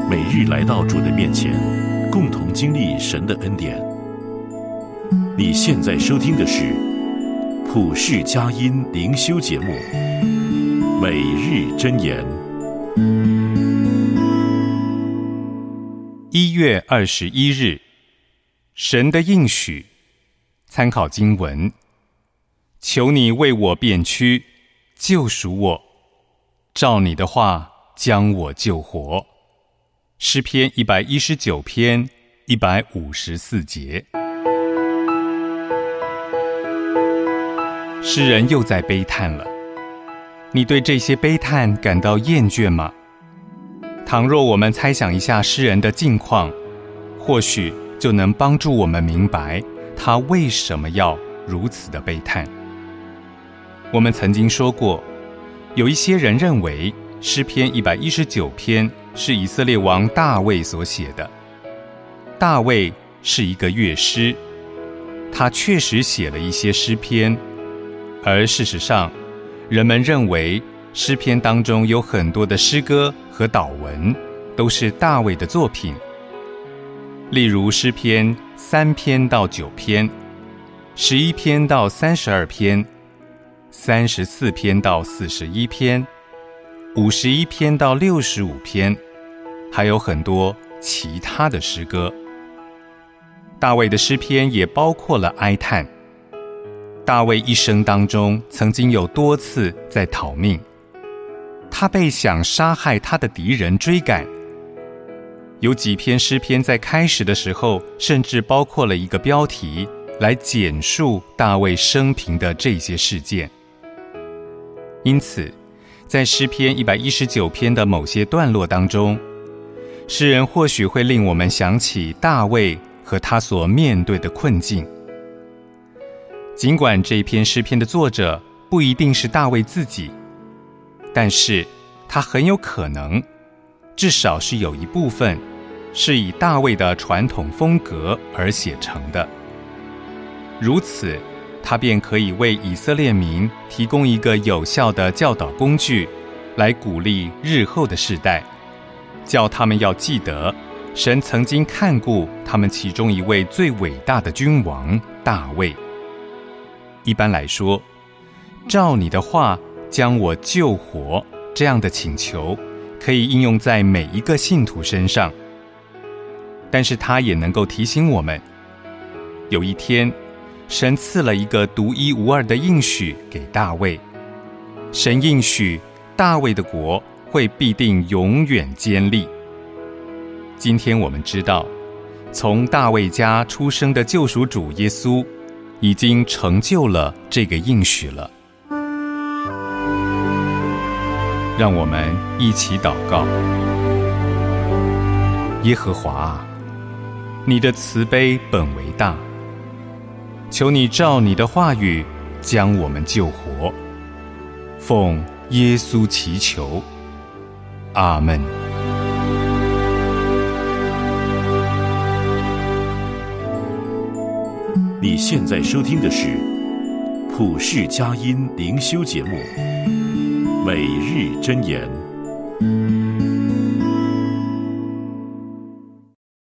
每日来到主的面前，共同经历神的恩典。你现在收听的是普世佳音灵修节目《每日箴言》。 1月21日，神的应许。参考经文：求你为我辨屈，救赎我，照你的话将我救活。诗篇119篇154节。诗人又在悲叹了。你对这些悲叹感到厌倦吗？倘若我们猜想一下诗人的境况，或许就能帮助我们明白他为什么要如此的悲叹。我们曾经说过，有一些人认为诗篇119篇是以色列王大卫所写的。大卫是一个乐师，他确实写了一些诗篇，而事实上，人们认为诗篇当中有很多的诗歌和祷文都是大卫的作品。例如诗篇3篇到9篇，11篇到32篇，34篇到41篇，51篇到65篇，还有很多其他的诗歌。大卫的诗篇也包括了哀叹。大卫一生当中曾经有多次在逃命，他被想杀害他的敌人追赶。有几篇诗篇在开始的时候甚至包括了一个标题来简述大卫生平的这些事件。因此在诗篇119篇的某些段落当中，诗人或许会令我们想起大卫和他所面对的困境。尽管这篇诗篇的作者不一定是大卫自己，但是他很有可能，至少是有一部分是以大卫的传统风格而写成的。如此，他便可以为以色列民提供一个有效的教导工具，来鼓励日后的世代，叫他们要记得神曾经看顾他们其中一位最伟大的君王大卫。一般来说，照你的话将我救活，这样的请求可以应用在每一个信徒身上。但是他也能够提醒我们，有一天神赐了一个独一无二的应许给大卫。神应许大卫的国会必定永远坚立。今天我们知道，从大卫家出生的救赎主耶稣已经成就了这个应许了。让我们一起祷告。耶和华啊，你的慈悲本为大，求你照你的话语将我们救活。奉耶稣祈求，阿们。 你现在收听的是普世佳音灵修节目《每日箴言》。